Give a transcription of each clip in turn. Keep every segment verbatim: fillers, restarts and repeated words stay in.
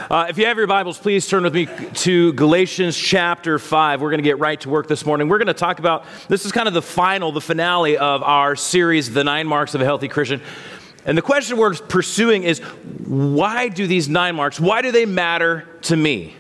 Uh, if you have your Bibles, please turn with me to Galatians chapter five. We're going to get right to work this morning. We're going to talk about, this is kind of the final, the finale of our series, The Nine Marks of a Healthy Christian. And the question we're pursuing is, why do these nine marks, why do they matter to me?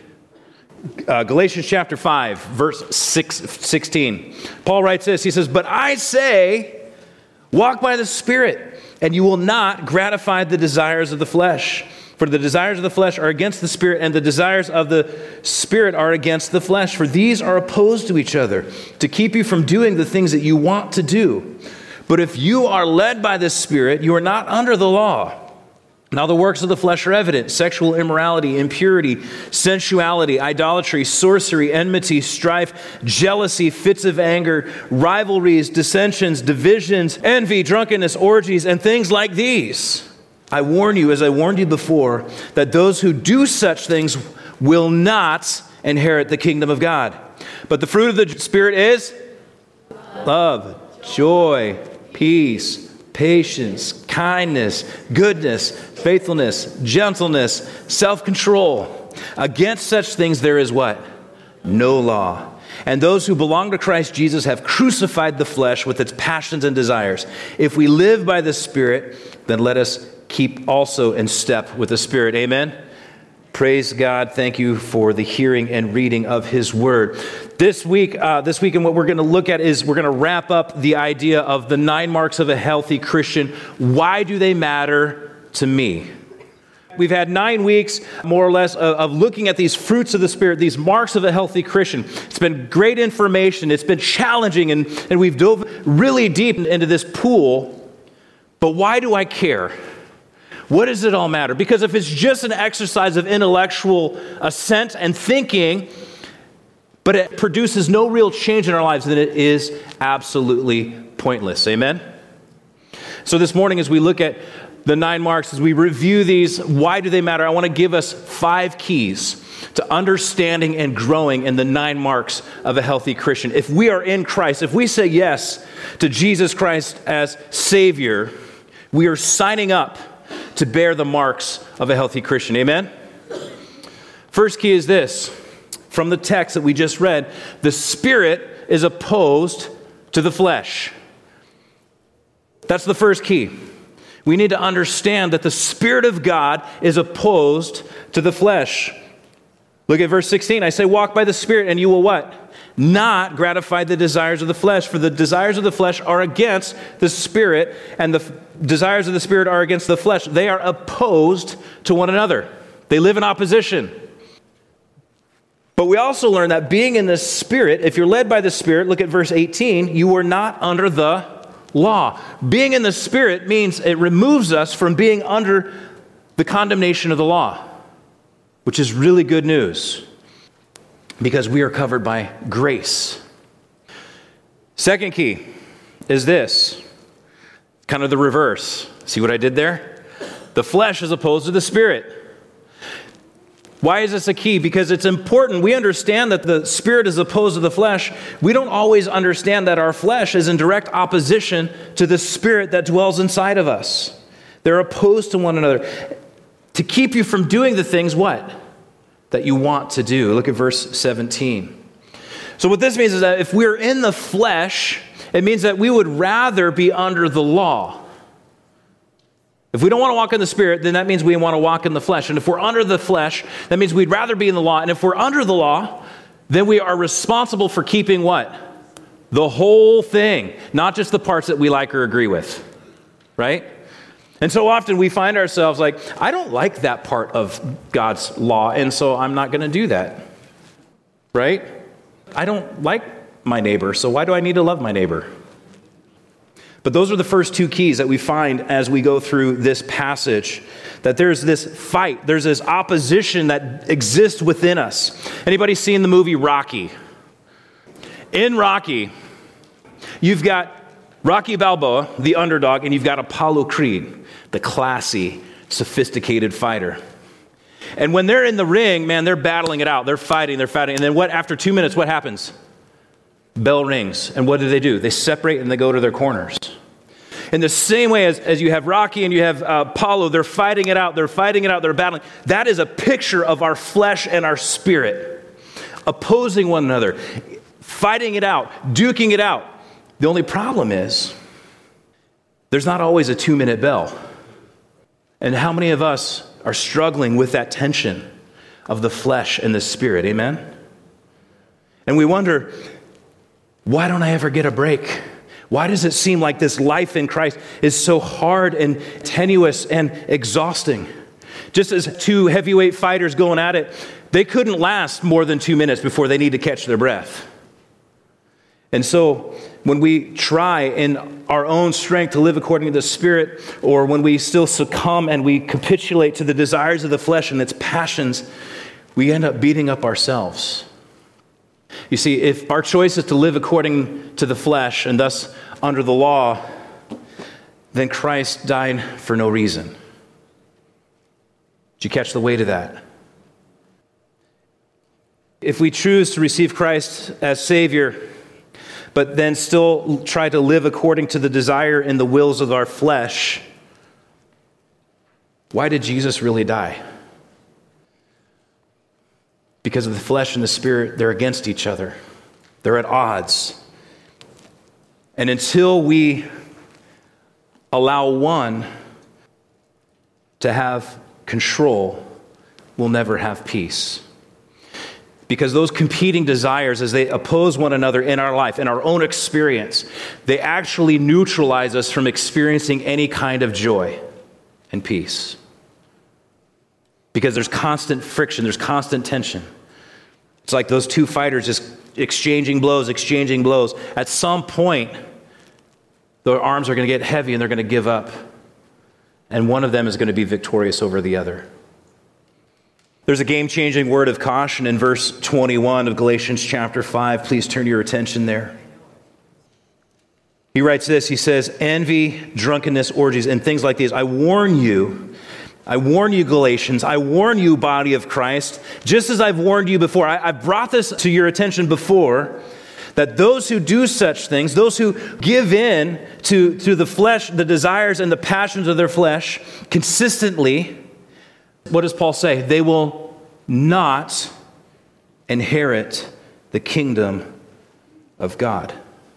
Uh, Galatians chapter five, verse six, sixteen. Paul writes this, he says, "But I say, walk by the Spirit, and you will not gratify the desires of the flesh. For the desires of the flesh are against the Spirit, and the desires of the Spirit are against the flesh. For these are opposed to each other, to keep you from doing the things that you want to do. But if you are led by the Spirit, you are not under the law. Now the works of the flesh are evident: sexual immorality, impurity, sensuality, idolatry, sorcery, enmity, strife, jealousy, fits of anger, rivalries, dissensions, divisions, envy, drunkenness, orgies, and things like these. I warn you, as I warned you before, that those who do such things will not inherit the kingdom of God. But the fruit of the Spirit is love, joy, peace, patience, kindness, goodness, faithfulness, gentleness, self-control. Against such things there is what? No law. And those who belong to Christ Jesus have crucified the flesh with its passions and desires. If we live by the Spirit, then let us keep also in step with the Spirit." Amen. Praise God. Thank you for the hearing and reading of His Word. This week, uh, this week, and what we're going to look at is we're going to wrap up the idea of the nine marks of a healthy Christian. Why do they matter to me? We've had nine weeks, more or less, of, of looking at these fruits of the Spirit, these marks of a healthy Christian. It's been great information. It's been challenging, and, and we've dove really deep into this pool. But why do I care? What does it all matter? Because if it's just an exercise of intellectual assent and thinking, but it produces no real change in our lives, then it is absolutely pointless. Amen? So this morning, as we look at the nine marks, as we review these, why do they matter? I want to give us five keys to understanding and growing in the nine marks of a healthy Christian. If we are in Christ, if we say yes to Jesus Christ as Savior, we are signing up to bear the marks of a healthy Christian. Amen? First key is this. From the text that we just read, the Spirit is opposed to the flesh. That's the first key. We need to understand that the Spirit of God is opposed to the flesh. Look at verse sixteen. I say, walk by the Spirit, and you will what? Not gratify the desires of the flesh. For the desires of the flesh are against the Spirit, and the f- desires of the Spirit are against the flesh. They are opposed to one another. They live in opposition. But we also learn that being in the Spirit, if you're led by the Spirit, look at verse eighteen, you are not under the law. Being in the Spirit means it removes us from being under the condemnation of the law, which is really good news, because we are covered by grace. Second key is this, kind of the reverse. See what I did there? The flesh is opposed to the Spirit. Why is this a key? Because it's important. We understand that the Spirit is opposed to the flesh. We don't always understand that our flesh is in direct opposition to the Spirit that dwells inside of us. They're opposed to one another. To keep you from doing the things, what? That you want to do. Look at verse seventeen. So what this means is that if we're in the flesh, it means that we would rather be under the law. If we don't want to walk in the Spirit, then that means we want to walk in the flesh. And if we're under the flesh, that means we'd rather be in the law. And if we're under the law, then we are responsible for keeping what? The whole thing, not just the parts that we like or agree with, right? And so often we find ourselves like, I don't like that part of God's law, and so I'm not going to do that, right? I don't like my neighbor, so why do I need to love my neighbor? But those are the first two keys that we find as we go through this passage, that there's this fight, there's this opposition that exists within us. Anybody seen the movie Rocky? In Rocky, you've got Rocky Balboa, the underdog, and you've got Apollo Creed, the classy, sophisticated fighter. And when they're in the ring, man, they're battling it out. They're fighting, they're fighting. And then what? After two minutes, what happens? Bell rings. And what do they do? They separate and they go to their corners. In the same way as, as you have Rocky and you have uh, Apollo, they're fighting it out, they're fighting it out, they're battling. That is a picture of our flesh and our spirit, opposing one another, fighting it out, duking it out. The only problem is, there's not always a two-minute bell. And how many of us are struggling with that tension of the flesh and the spirit, amen? And we wonder, why don't I ever get a break? Why does it seem like this life in Christ is so hard and tenuous and exhausting? Just as two heavyweight fighters going at it, they couldn't last more than two minutes before they need to catch their breath. And so when we try in our own strength to live according to the Spirit, or when we still succumb and we capitulate to the desires of the flesh and its passions, we end up beating up ourselves. You see, if our choice is to live according to the flesh and thus under the law, then Christ died for no reason. Did you catch the weight of that? If we choose to receive Christ as Savior, but then still try to live according to the desire and the wills of our flesh, why did Jesus really die? Because of the flesh and the spirit, they're against each other. They're at odds. And until we allow one to have control, we'll never have peace. Because those competing desires, as they oppose one another in our life, in our own experience, they actually neutralize us from experiencing any kind of joy and peace. Because there's constant friction, there's constant tension. It's like those two fighters just exchanging blows, exchanging blows. At some point, their arms are going to get heavy and they're going to give up. And one of them is going to be victorious over the other. There's a game-changing word of caution in verse twenty-one of Galatians chapter five. Please turn your attention there. He writes this, he says, envy, drunkenness, orgies, and things like these. I warn you, I warn you, Galatians, I warn you, body of Christ, just as I've warned you before. I, I've brought this to your attention before, that those who do such things, those who give in to, to the flesh, the desires and the passions of their flesh consistently, what does Paul say? They will not inherit the kingdom of God.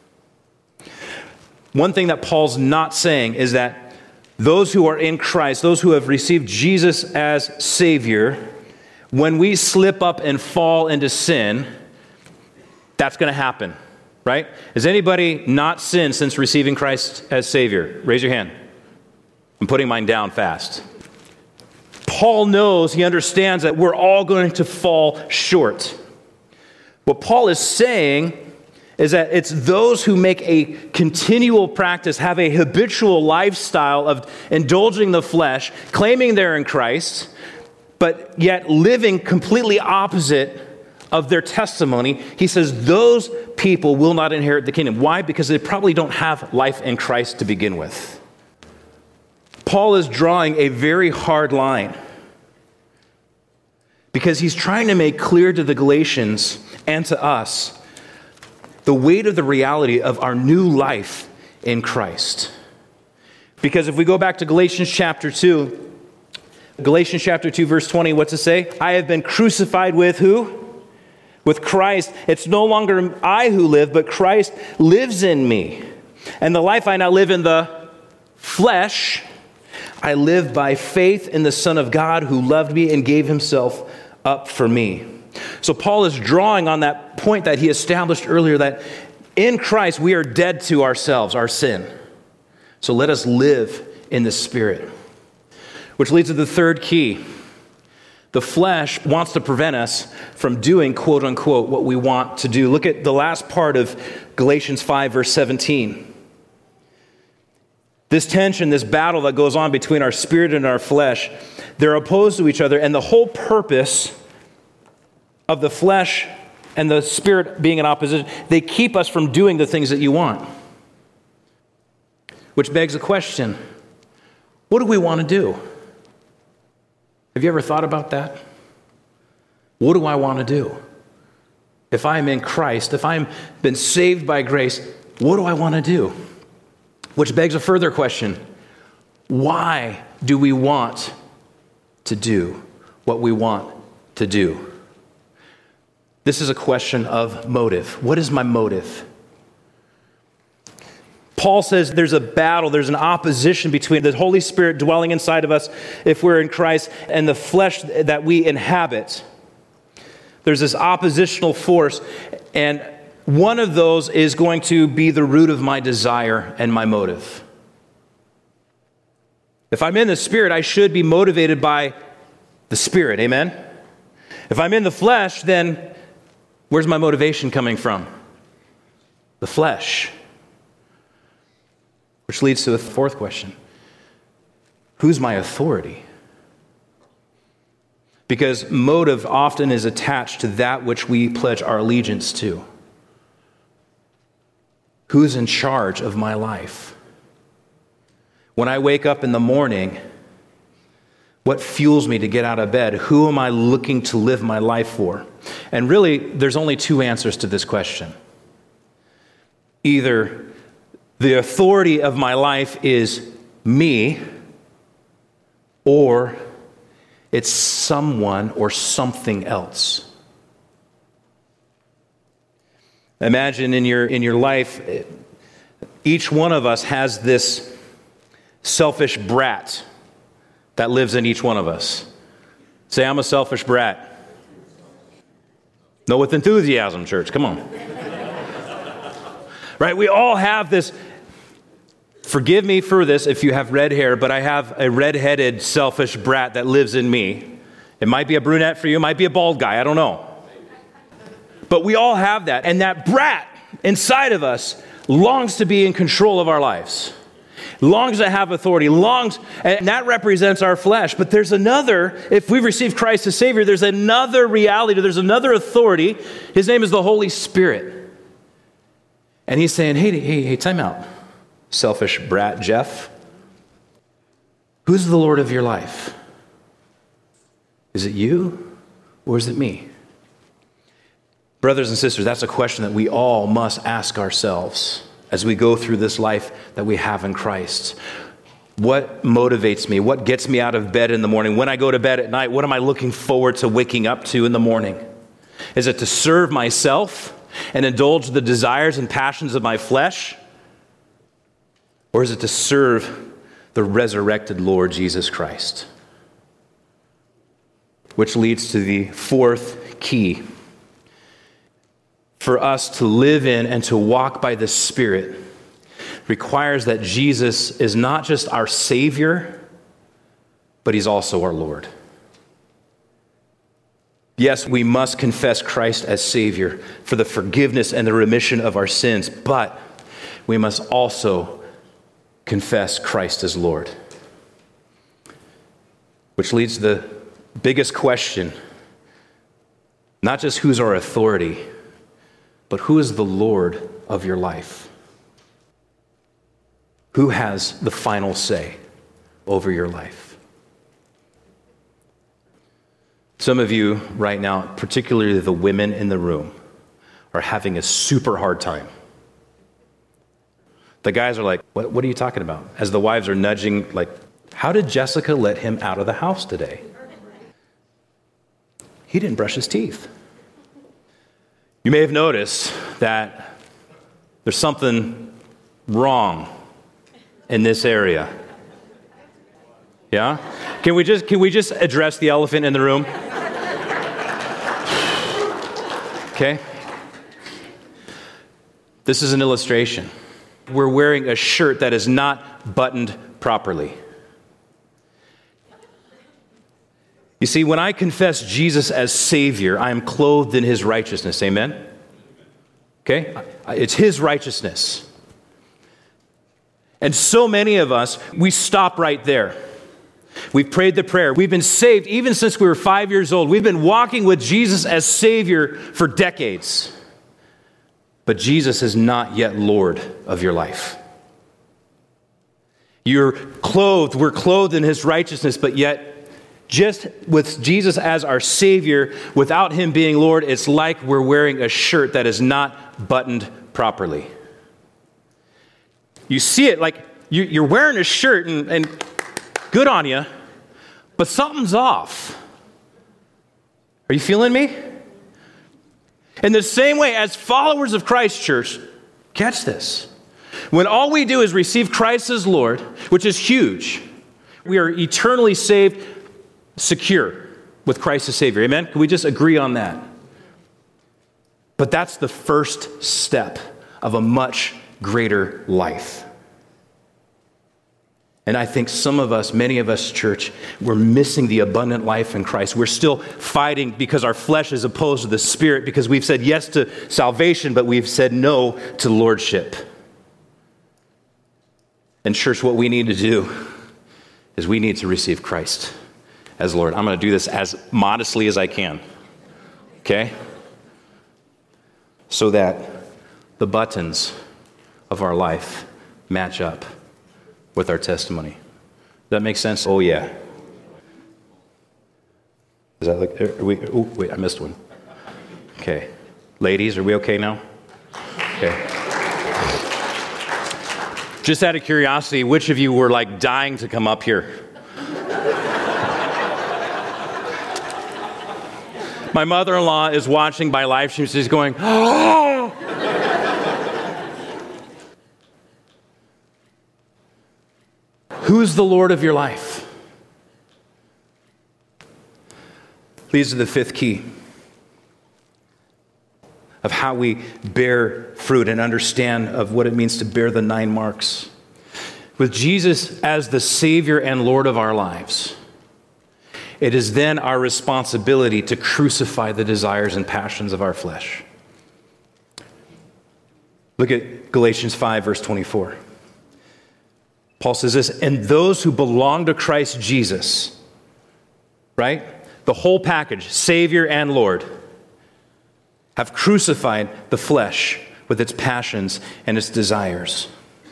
One thing that Paul's not saying is that those who are in Christ, those who have received Jesus as Savior, when we slip up and fall into sin, that's going to happen, right? Has anybody not sinned since receiving Christ as Savior? Raise your hand. I'm putting mine down fast. Paul knows, he understands that we're all going to fall short. What Paul is saying is that it's those who make a continual practice, have a habitual lifestyle of indulging the flesh, claiming they're in Christ, but yet living completely opposite of their testimony. He says those people will not inherit the kingdom. Why? Because they probably don't have life in Christ to begin with. Paul is drawing a very hard line because he's trying to make clear to the Galatians and to us the weight of the reality of our new life in Christ. Because if we go back to Galatians chapter two, Galatians chapter two, verse twenty, what's it say? I have been crucified with who? With Christ. It's no longer I who live, but Christ lives in me. And the life I now live in the flesh, I live by faith in the Son of God who loved me and gave himself up for me. So Paul is drawing on that point that he established earlier, that in Christ we are dead to ourselves, our sin. So let us live in the Spirit. Which leads to the third key. The flesh wants to prevent us from doing, quote unquote, what we want to do. Look at the last part of Galatians five, verse seventeen. This tension, this battle that goes on between our spirit and our flesh, they're opposed to each other, and the whole purpose of the flesh and the spirit being in opposition, they keep us from doing the things that you want. Which begs the question, what do we want to do? Have you ever thought about that? What do I want to do? If I'm in Christ, if I've been saved by grace, what do I want to do? Which begs a further question. Why do we want to do what we want to do? This is a question of motive. What is my motive? Paul says there's a battle, there's an opposition between the Holy Spirit dwelling inside of us if we're in Christ and the flesh that we inhabit. There's this oppositional force, and one of those is going to be the root of my desire and my motive. If I'm in the Spirit, I should be motivated by the Spirit, amen? If I'm in the flesh, then where's my motivation coming from? The flesh. Which leads to the fourth question. Who's my authority? Because motive often is attached to that which we pledge our allegiance to. Who's in charge of my life? When I wake up in the morning, what fuels me to get out of bed? Who am I looking to live my life for? And really, there's only two answers to this question. Either the authority of my life is me, or it's someone or something else. Imagine in your in your life, each one of us has this selfish brat that lives in each one of us. Say, I'm a selfish brat. No, with enthusiasm, church. Come on. Right? We all have this. Forgive me for this if you have red hair, but I have a red-headed, selfish brat that lives in me. It might be a brunette for you. It might be a bald guy. I don't know. But we all have that. And that brat inside of us longs to be in control of our lives. Longs to have authority. Longs, and that represents our flesh. But there's another, if we receive Christ as Savior, there's another reality. There's another authority. His name is the Holy Spirit. And he's saying, hey, hey, hey, time out. Selfish brat Jeff. Who's the Lord of your life? Is it you or is it me? Brothers and sisters, that's a question that we all must ask ourselves as we go through this life that we have in Christ. What motivates me? What gets me out of bed in the morning? When I go to bed at night, what am I looking forward to waking up to in the morning? Is it to serve myself and indulge the desires and passions of my flesh? Or is it to serve the resurrected Lord Jesus Christ? Which leads to the fourth key. For us to live in and to walk by the Spirit requires that Jesus is not just our Savior, but He's also our Lord. Yes, we must confess Christ as Savior for the forgiveness and the remission of our sins, but we must also confess Christ as Lord. Which leads to the biggest question, not just who's our authority, but who is the Lord of your life? Who has the final say over your life? Some of you right now, particularly the women in the room, are having a super hard time. The guys are like, what, what are you talking about? As the wives are nudging, like, how did Jessica let him out of the house today? He didn't brush his teeth. You may have noticed that there's something wrong in this area. Yeah? Can we just can we just address the elephant in the room? Okay? This is an illustration. We're wearing a shirt that is not buttoned properly. You see, when I confess Jesus as Savior, I am clothed in His righteousness. Amen? Okay? It's His righteousness. And so many of us, we stop right there. We've prayed the prayer. We've been saved even since we were five years old. We've been walking with Jesus as Savior for decades. But Jesus is not yet Lord of your life. You're clothed, we're clothed in His righteousness, but yet just with Jesus as our Savior, without Him being Lord, it's like we're wearing a shirt that is not buttoned properly. you see it, like you, you're wearing a shirt and, and good on you, but something's off. Are you feeling me? In the same way, as followers of Christ, church, catch this. When all we do is receive Christ as Lord, which is huge, we are eternally saved, secure with Christ as Savior. Amen? Can we just agree on that? But that's the first step of a much greater life. And I think some of us, many of us, church, we're missing the abundant life in Christ. We're still fighting because our flesh is opposed to the Spirit, because we've said yes to salvation, but we've said no to lordship. And church, what we need to do is we need to receive Christ as Lord. I'm going to do this as modestly as I can, okay? So that the buttons of our life match up with our testimony. Does that make sense? Oh, yeah. Is that like, are we, oh, wait, I missed one. Okay. Ladies, are we okay now? Okay. Just out of curiosity, which of you were like dying to come up here? My mother-in-law is watching by live stream. She's going, oh! Who's the Lord of your life? Leads to the fifth key of how we bear fruit and understand of what it means to bear the nine marks. With Jesus as the Savior and Lord of our lives, it is then our responsibility to crucify the desires and passions of our flesh. Look at Galatians five, verse twenty-four. Paul says this, and those who belong to Christ Jesus, right? The whole package, Savior and Lord, have crucified the flesh with its passions and its desires.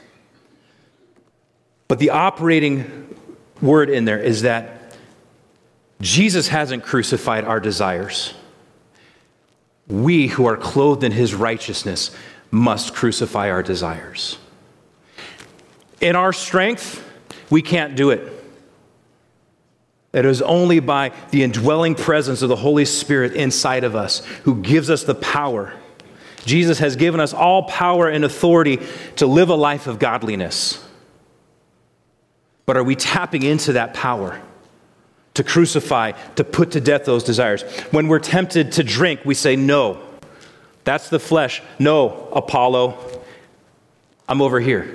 But the operating word in there is that Jesus hasn't crucified our desires. We who are clothed in his righteousness must crucify our desires. In our strength, we can't do it. It is only by the indwelling presence of the Holy Spirit inside of us who gives us the power. Jesus has given us all power and authority to live a life of godliness. But are we tapping into that power to crucify, to put to death those desires? When we're tempted to drink, we say, no, that's the flesh. No, Apollo, I'm over here.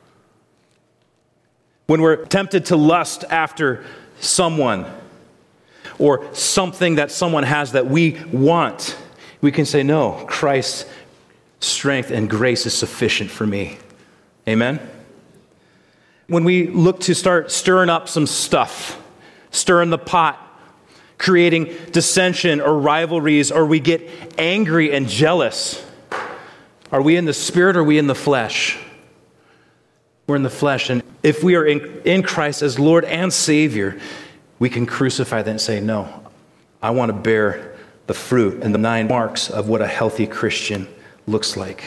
When we're tempted to lust after someone or something that someone has that we want, we can say, no, Christ's strength and grace is sufficient for me. Amen? When we look to start stirring up some stuff, stirring the pot, creating dissension or rivalries, or we get angry and jealous, are we in the spirit or are we in the flesh? We're in the flesh, and if we are in, in Christ as Lord and Savior, we can crucify that and say, no, I want to bear the fruit and the nine marks of what a healthy Christian looks like.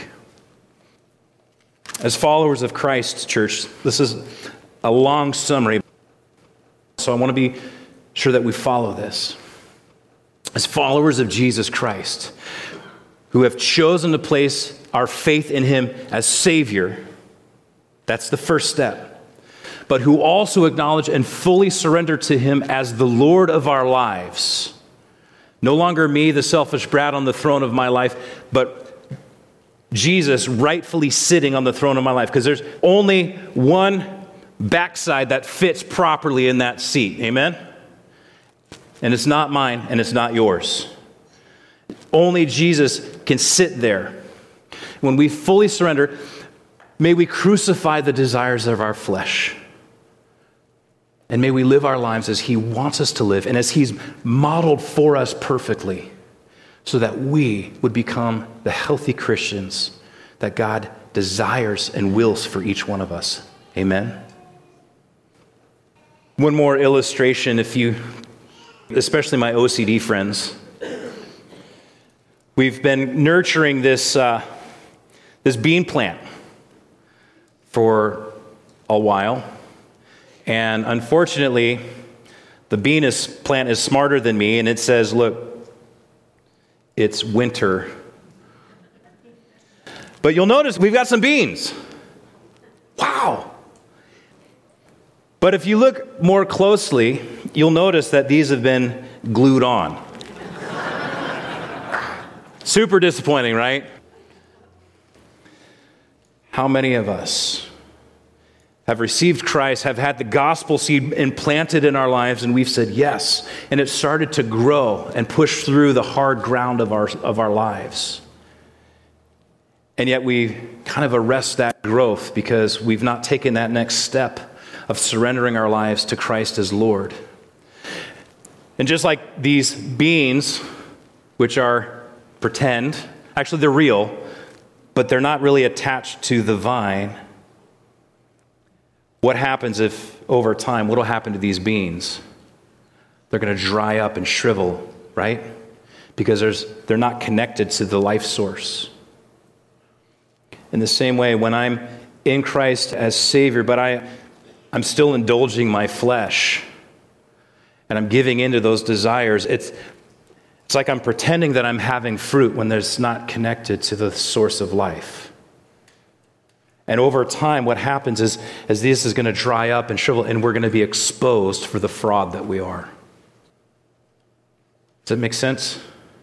As followers of Christ, church, this is a long summary, so I want to be sure that we follow this. As followers of Jesus Christ, who have chosen to place our faith in him as Savior, that's the first step. But who also acknowledge and fully surrender to him as the Lord of our lives. No longer me, the selfish brat on the throne of my life, but Jesus rightfully sitting on the throne of my life. Because there's only one backside that fits properly in that seat. Amen? And it's not mine and it's not yours. Only Jesus can sit there. When we fully surrender, may we crucify the desires of our flesh. And may we live our lives as he wants us to live and as he's modeled for us perfectly, so that we would become the healthy Christians that God desires and wills for each one of us. Amen? One more illustration, if you, especially my O C D friends, we've been nurturing this, uh, this bean plant for a while. And unfortunately, the bean is, plant is smarter than me, and it says, look, it's winter. But you'll notice we've got some beans. Wow. But if you look more closely, you'll notice that these have been glued on. Super disappointing, right? How many of us have received Christ, have had the gospel seed implanted in our lives, and we've said yes, and it started to grow and push through the hard ground of our, of our lives. And yet we kind of arrest that growth because we've not taken that next step of surrendering our lives to Christ as Lord. And just like these beans, which are pretend, actually they're real, but they're not really attached to the vine. What happens if, over time, what will happen to these beans? They're going to dry up and shrivel, right? Because there's, they're not connected to the life source. In the same way, when I'm in Christ as Savior, but I, I'm still indulging my flesh, and I'm giving into those desires, it's, it's like I'm pretending that I'm having fruit when there's not connected to the source of life. And over time, what happens is, is this is going to dry up and shrivel, and we're going to be exposed for the fraud that we are. Does that make sense?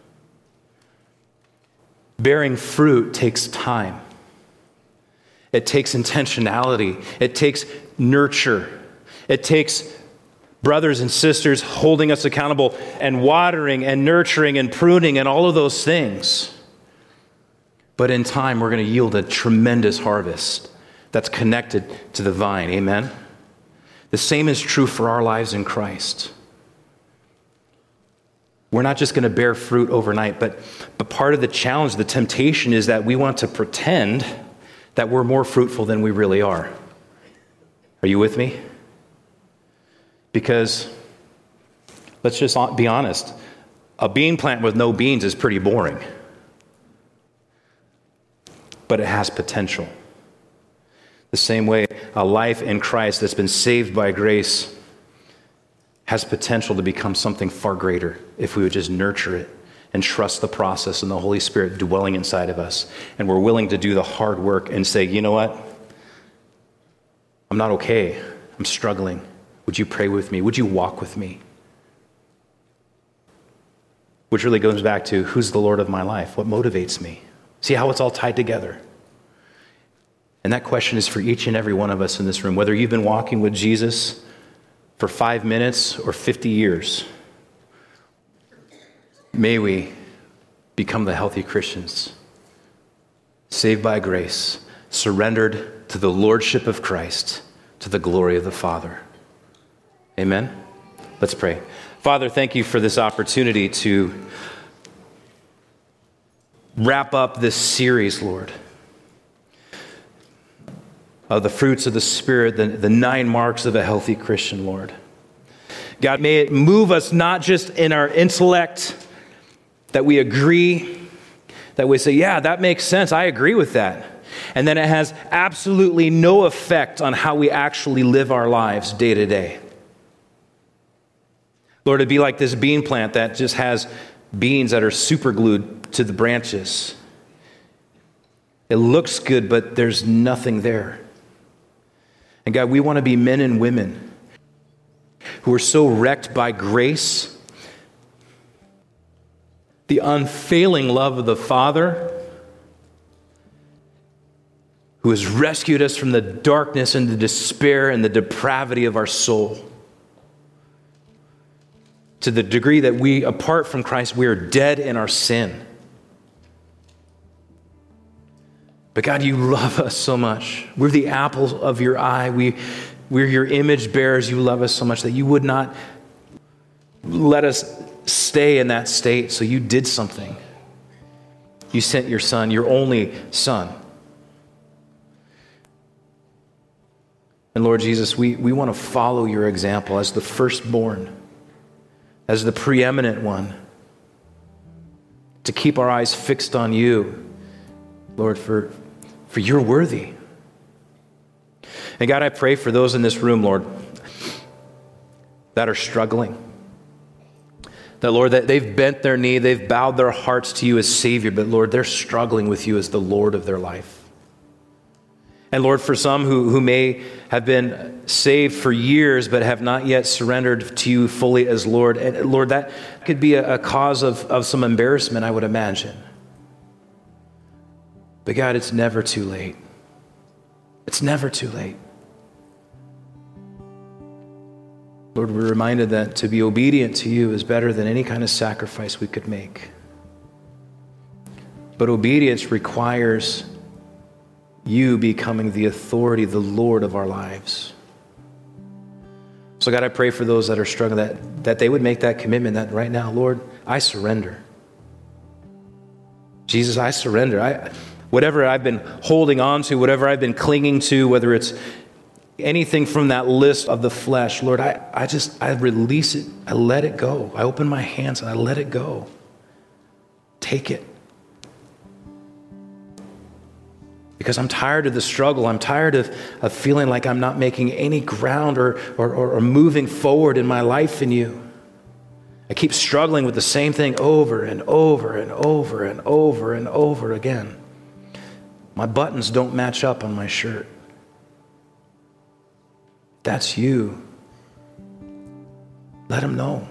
Bearing fruit takes time. It takes intentionality. It takes nurture. It takes brothers and sisters holding us accountable and watering and nurturing and pruning and all of those things. But in time, we're going to yield a tremendous harvest that's connected to the vine. Amen? The same is true for our lives in Christ. We're not just going to bear fruit overnight, but, but part of the challenge, the temptation is that we want to pretend that we're more fruitful than we really are. Are you with me? Because, let's just be honest, a bean plant with no beans is pretty boring. But it has potential. The same way a life in Christ that's been saved by grace has potential to become something far greater if we would just nurture it and trust the process and the Holy Spirit dwelling inside of us. And we're willing to do the hard work and say, you know what? I'm not okay. I'm struggling. Would you pray with me? Would you walk with me? Which really goes back to, who's the Lord of my life? What motivates me? See how it's all tied together? And that question is for each and every one of us in this room, whether you've been walking with Jesus for five minutes or fifty years. May we become the healthy Christians, saved by grace, surrendered to the lordship of Christ, to the glory of the Father. Amen? Let's pray. Father, thank you for this opportunity to wrap up this series, Lord, of the fruits of the Spirit, the, the nine marks of a healthy Christian, Lord. God, may it move us not just in our intellect, that we agree, that we say, yeah, that makes sense, I agree with that. And then it has absolutely no effect on how we actually live our lives day to day. Lord, it'd be like this bean plant that just has beans that are super glued to the branches. It looks good, but there's nothing there. And God, we want to be men and women who are so wrecked by grace, the unfailing love of the Father, who has rescued us from the darkness and the despair and the depravity of our soul. To the degree that we, apart from Christ, we are dead in our sin. But God, you love us so much. We're the apples of your eye. We, we're your image bearers. You love us so much that you would not let us stay in that state, so you did something. You sent your son, your only son. And Lord Jesus, we, we want to follow your example as the firstborn, as the preeminent one, to keep our eyes fixed on you, Lord, for, for you're worthy. And God, I pray for those in this room, Lord, that are struggling. That, Lord, that they've bent their knee, they've bowed their hearts to you as Savior, but Lord, they're struggling with you as the Lord of their life. And Lord, for some who, who may have been saved for years but have not yet surrendered to you fully as Lord, and Lord, that could be a, a cause of, of some embarrassment, I would imagine. But God, it's never too late. It's never too late. Lord, we're reminded that to be obedient to you is better than any kind of sacrifice we could make. But obedience requires you becoming the authority, the Lord of our lives. So God, I pray for those that are struggling, that, that they would make that commitment that right now, Lord, I surrender. Jesus, I surrender. I, whatever I've been holding on to, whatever I've been clinging to, whether it's anything from that list of the flesh, Lord, I, I just, I release it. I let it go. I open my hands and I let it go. Take it. Because I'm tired of the struggle. I'm tired of, of feeling like I'm not making any ground or, or, or moving forward in my life in you. I keep struggling with the same thing over and over and over and over and over again. My buttons don't match up on my shirt. That's you. Let him know.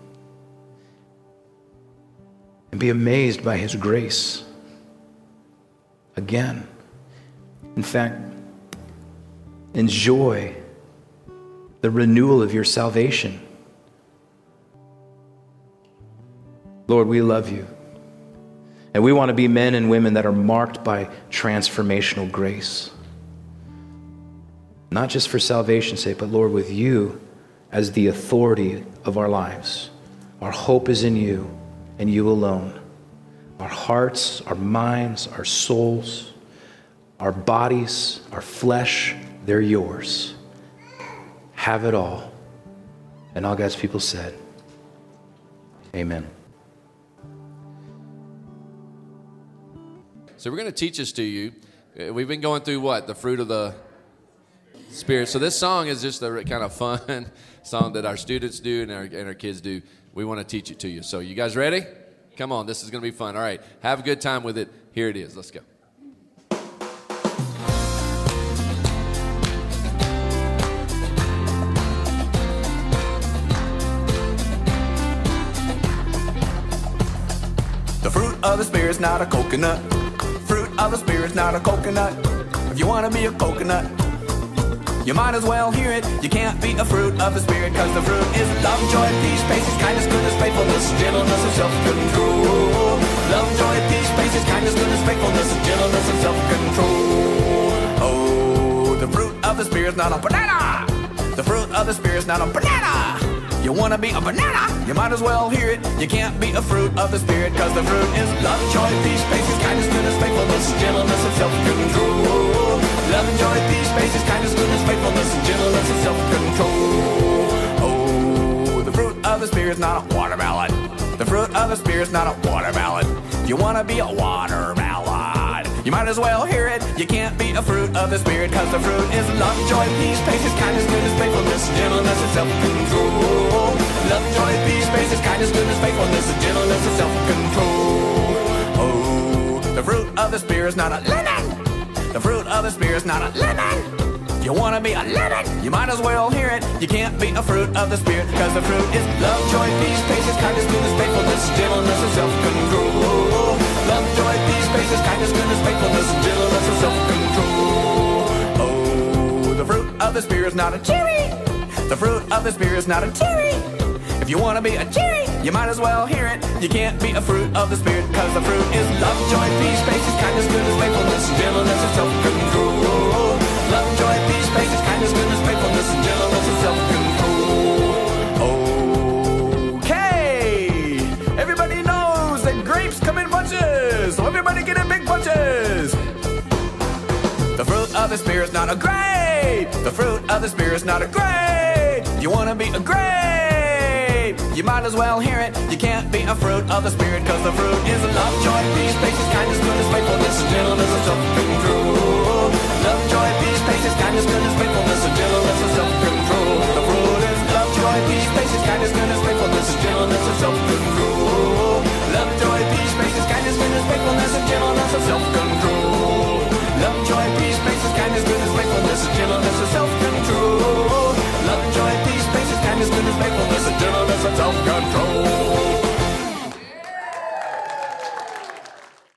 And be amazed by his grace. Again. In fact, enjoy the renewal of your salvation. Lord, we love you. And we want to be men and women that are marked by transformational grace. Not just for salvation's sake, but Lord, with you as the authority of our lives. Our hope is in you and you alone. Our hearts, our minds, our souls, our bodies, our flesh, they're yours. Have it all. And all God's people said, amen. So we're going to teach this to you. We've been going through what? The fruit of the Spirit. So this song is just a kind of fun song that our students do and our, and our kids do. We want to teach it to you. So you guys ready? Come on, this is going to be fun. All right, have a good time with it. Here it is. Let's go. The fruit of the Spirit's not a coconut. Fruit of the Spirit's not a coconut. If you want to be a coconut, you might as well hear it. You can't be a fruit of the Spirit, cause the fruit is love, joy, peace, patience, kindness, goodness, faithfulness, gentleness, and self-control. Love, joy, peace, patience, kindness, goodness, faithfulness, gentleness, and self-control. Oh, the fruit of the Spirit's not a banana. The fruit of the Spirit's not a banana. You want to be a banana? You might as well hear it. You can't be a fruit of the Spirit, cause the fruit is love, joy, peace, patience, kindness, goodness, faithfulness, gentleness, and self-control. Love, joy, peace, patience, kindness, goodness, faithfulness, and gentleness, and self-control. Oh, the fruit of the Spirit's not a watermelon. The fruit of the Spirit's not a watermelon. You want to be a watermelon? You might as well hear it. You can't be a fruit of the Spirit, cause the fruit is love, joy, peace, patience, kindness, goodness, faithfulness, gentleness, and self-control. Love, joy, peace, patience, kindness, goodness, faithfulness, and gentleness, and self-control. Oh, the fruit of the Spirit's not a lemon. The fruit of the Spirit's not a lemon. You want to be a lemon? You might as well hear it. You can't be a fruit of the Spirit, cause the fruit is love, joy, peace, patience, kindness, goodness, faithfulness, gentleness, and self-control. Love, joy, peace, patience, kindness, goodness, faithfulness, gentleness, and self-control. Oh, the fruit of the Spirit's not a cherry. The fruit of the Spirit's not a cherry. If you want to be a cherry, you might as well hear it. You can't be a fruit of the Spirit, cause the fruit is love, joy, peace, patience, kindness, goodness, faithfulness, gentleness, and self-control. Love, joy, peace, patience, kindness, goodness, faithfulness, and gentleness, and self-control. Okay, everybody knows that grapes come in bunches, so everybody get in big bunches. The fruit of the Spirit's not a grape. The fruit of the Spirit's not a grape. You want to be a grape? You might as well hear it. You can't be a fruit of the Spirit, cause the fruit is love, joy, peace, patience, kindness, goodness, faithfulness, and gentleness, and self-control. Love, joy, peace, patience, kindness, goodness, kindness, goodness, faithfulness, and gentleness, and self-control.